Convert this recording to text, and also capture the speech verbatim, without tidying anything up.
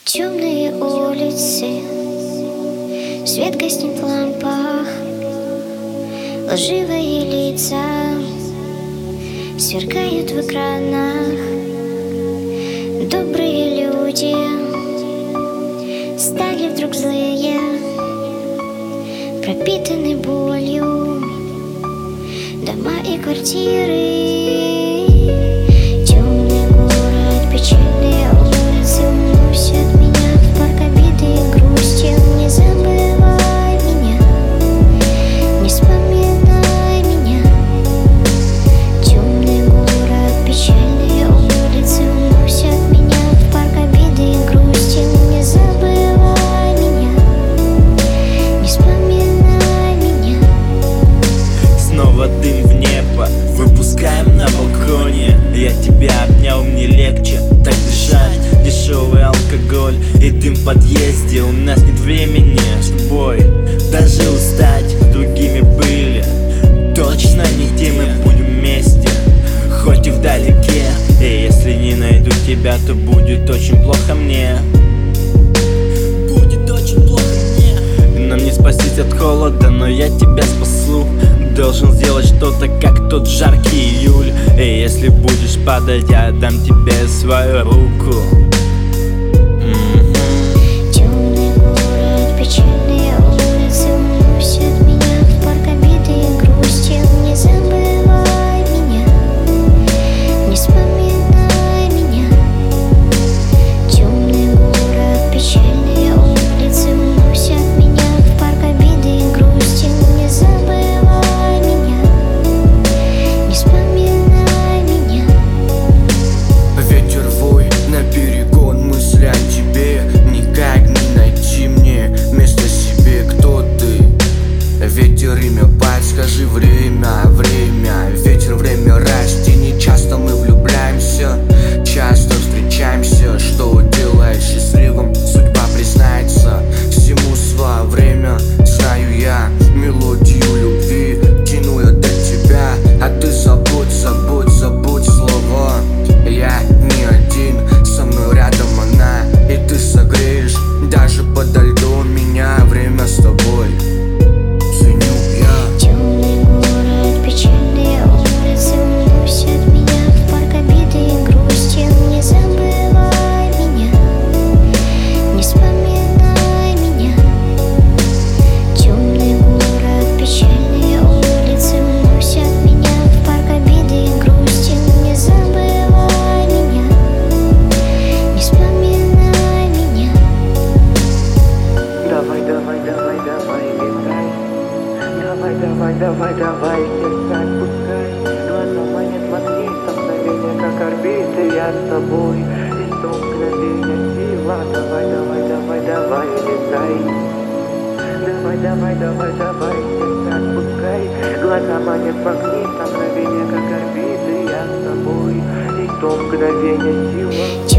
Темные улицы, свет гаснет в лампах, лживые лица сверкают в экранах. Добрые люди стали вдруг злые, пропитаны болью дома и квартиры. Темный город, печальные улицы уносят меня в парк обиды и грусти. Не забывай меня, не вспоминай меня. Темный город, печальные улицы уносят меня в парк обиды и грусти. Не забывай меня, не вспоминай меня. Снова дым в небо выпускаем на балконе. Я тебя обнял, мне легче так дышать. Дешевый алкоголь и дым в подъезде. У нас нет времени с тобой даже устать. С другими были, точно нигде мы будем вместе, хоть и вдалеке. И если не найду тебя, то будет очень плохо мне. Будет очень плохо мне. Нам не спастись от холода, но я тебя спасу. Должен сделать что-то, как тот жаркий июль. И если будешь падать, я отдам тебе свою руку. Темный город, печальные улицы уносят меня в парк обиды и грусти. Не забывай меня, не вспоминай меня. Темный город, печальные улицы уносят меня в парк обиды и грусти. Не забывай меня, не вспоминай меня. Ветер вой на берегу, мысли о тебе. Никак не найти мне место себе. Кто ты? Ветер, имя, подскажи время, время. Ветер, время рождения. Часто мы влюбляемся, часто встречаемся. Что делает счастливым, судьба признается. Всему свое время, знаю я мелодию любви. Тяну я до тебя, а ты забудь, забудь, забудь слова. Я не один, со мной рядом она, и ты согреешь даже подо льдом меня. Время с тобой ценю я. Темный город, печальные улицы уносят меня в парк обиды и грусти. Не забывай меня, не вспоминай меня. Темный город, печальные улицы уносят меня в парк обиды и грусти. Не забывай меня, не вспоминай меня. Давай, давай, давай, давай, летай. Давай, давай, давай, давай, летай, пускай. Глаза манят магнитом, мгновение как орбиты. Я с тобой, и то мгновение сила. Давай, давай, давай, давай, летай. Давай, давай, давай, давай, летай, пускай. Глаза манят магнитом, мгновение как орбиты. Я с тобой, и то мгновение сила.